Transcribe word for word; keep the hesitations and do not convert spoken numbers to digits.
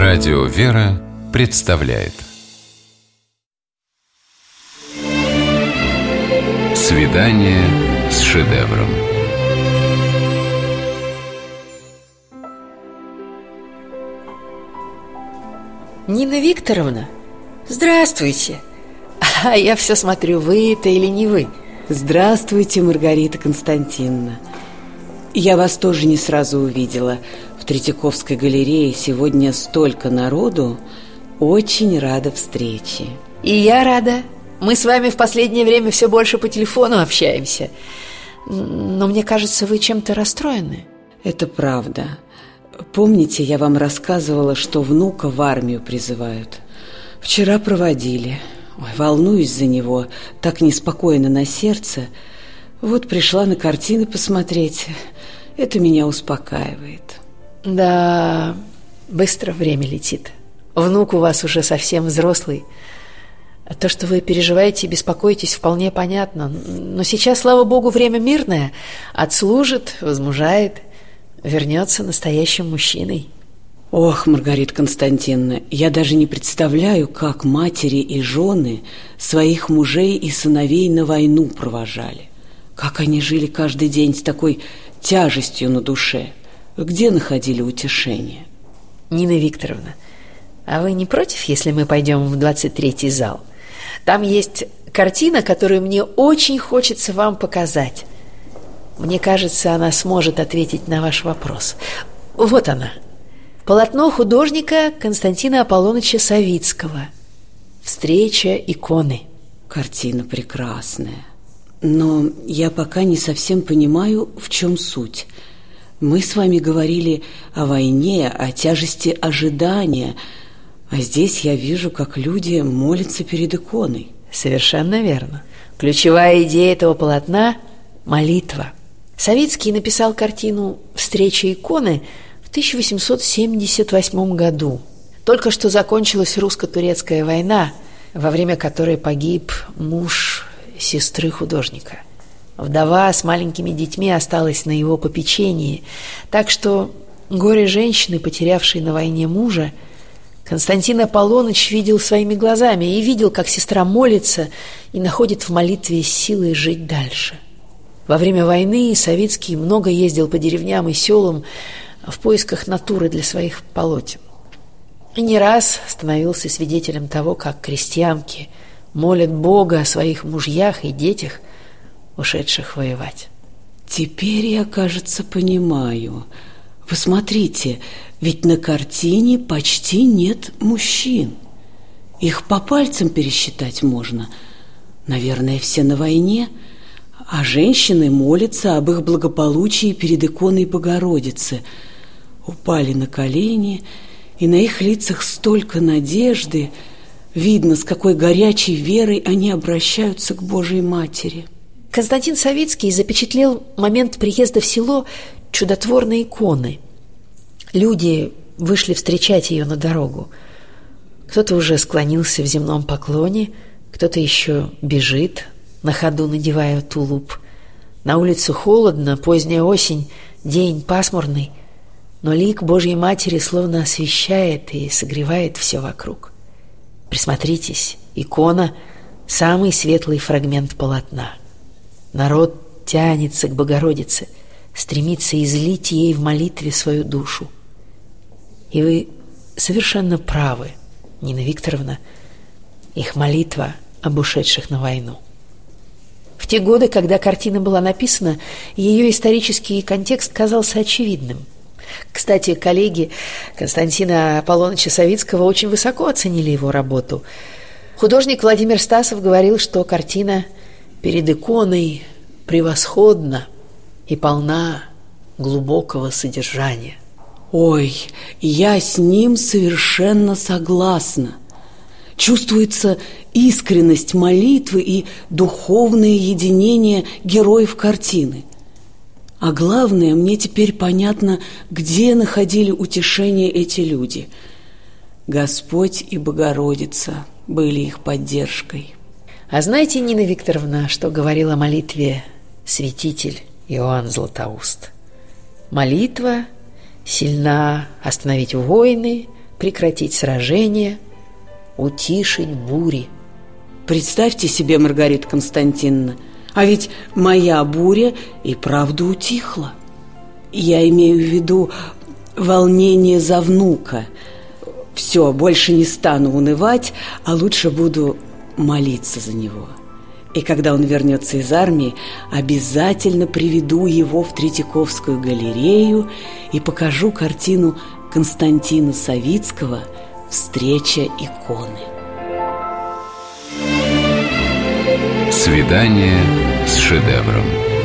Радио «Вера» представляет «Свидание с шедевром». Нина Викторовна, здравствуйте. А я все смотрю, вы это или не вы. Здравствуйте, Маргарита Константиновна. Я вас тоже не сразу увидела. В Третьяковской галерее сегодня столько народу. Очень рада встрече. И я рада. Мы с вами в последнее время все больше по телефону общаемся. Но мне кажется, вы чем-то расстроены. Это правда. Помните, я вам рассказывала, что внука в армию призывают? Вчера проводили. Ой, волнуюсь за него, так неспокойно на сердце. Вот пришла на картины посмотреть. Это меня успокаивает. Да, быстро время летит. Внук у вас уже совсем взрослый. То, что вы переживаете и беспокоитесь, вполне понятно. Но сейчас, слава богу, время мирное. Отслужит, возмужает, вернется настоящим мужчиной. Ох, Маргарита Константиновна, я даже не представляю, как матери и жены своих мужей и сыновей на войну провожали. Как они жили каждый день с такой тяжестью на душе. Где находили утешение? Нина Викторовна, а вы не против, если мы пойдем в двадцать третий зал? Там есть картина, которую мне очень хочется вам показать. Мне кажется, она сможет ответить на ваш вопрос. Вот она. Полотно художника Константина Аполлоныча Савицкого «Встреча иконы». Картина прекрасная. Но я пока не совсем понимаю, в чем суть. Мы с вами говорили о войне, о тяжести ожидания, а здесь я вижу, как люди молятся перед иконой. Совершенно верно. Ключевая идея этого полотна – молитва. Савицкий написал картину «Встреча иконы» в тысяча восемьсот семьдесят восьмом году. Только что закончилась русско-турецкая война, во время которой погиб муж сестры художника. Вдова с маленькими детьми осталась на его попечении, так что горе женщины, потерявшей на войне мужа, Константин Аполлоныч видел своими глазами и видел, как сестра молится и находит в молитве силы жить дальше. Во время войны Савицкий много ездил по деревням и селам в поисках натуры для своих полотен. И не раз становился свидетелем того, как крестьянки молят Бога о своих мужьях и детях, ушедших воевать. Теперь я, кажется, понимаю. Посмотрите, ведь на картине почти нет мужчин. Их по пальцам пересчитать можно. Наверное, все на войне, а женщины молятся об их благополучии перед иконой Богородицы. Упали на колени, и на их лицах столько надежды. Видно, с какой горячей верой они обращаются к Божьей Матери. Константин Савицкий запечатлел момент приезда в село чудотворной иконы. Люди вышли встречать ее на дорогу. Кто-то уже склонился в земном поклоне, кто-то еще бежит, на ходу надевая тулуп. На улице холодно, поздняя осень, день пасмурный, но лик Божьей Матери словно освещает и согревает все вокруг. Присмотритесь, икона – самый светлый фрагмент полотна. Народ тянется к Богородице, стремится излить ей в молитве свою душу. И вы совершенно правы, Нина Викторовна, их молитва об ушедших на войну. В те годы, когда картина была написана, ее исторический контекст казался очевидным. Кстати, коллеги Константина Аполлоныча Савицкого очень высоко оценили его работу. Художник Владимир Стасов говорил, что картина перед иконой превосходна и полна глубокого содержания. Ой, я с ним совершенно согласна. Чувствуется искренность молитвы и духовное единение героев картины. А главное, мне теперь понятно, где находили утешение эти люди. Господь и Богородица были их поддержкой. А знаете, Нина Викторовна, что говорил о молитве святитель Иоанн Златоуст? Молитва сильна остановить войны, прекратить сражение, утишить бури. Представьте себе, Маргарита Константиновна, а ведь моя буря и правда утихла. Я имею в виду волнение за внука. Все, больше не стану унывать, а лучше буду молиться за него. И когда он вернется из армии, обязательно приведу его в Третьяковскую галерею и покажу картину Константина Савицкого «Встреча иконы». Свидание с шедевром.